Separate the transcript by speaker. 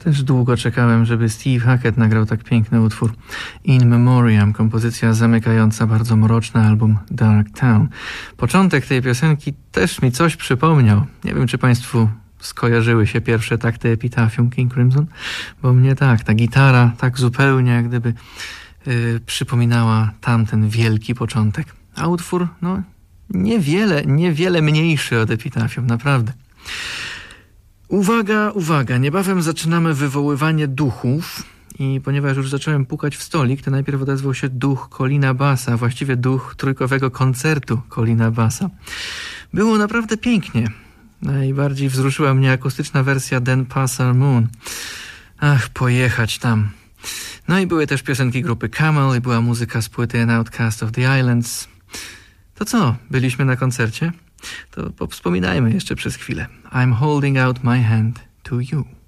Speaker 1: Też długo czekałem, żeby Steve Hackett nagrał tak piękny utwór. In Memoriam, kompozycja zamykająca bardzo mroczny album Dark Town. Początek tej piosenki też mi coś przypomniał. Nie wiem, czy Państwu skojarzyły się pierwsze takty Epitafium King Crimson, bo mnie tak, ta gitara tak zupełnie jak gdyby przypominała tamten wielki początek. A utwór, no, niewiele mniejszy od Epitafium, naprawdę. Uwaga, niebawem zaczynamy wywoływanie duchów i ponieważ już zacząłem pukać w stolik, to najpierw odezwał się duch Colina Bassa, właściwie duch trójkowego koncertu Colina Bassa. Było naprawdę pięknie. Najbardziej wzruszyła mnie akustyczna wersja Then Pass Our Moon. Ach, pojechać tam. No i były też piosenki grupy Camel i była muzyka z płyty An Outcast of the Islands. To co, byliśmy na koncercie? To powspominajmy jeszcze przez chwilę. I'm holding out my hand to you.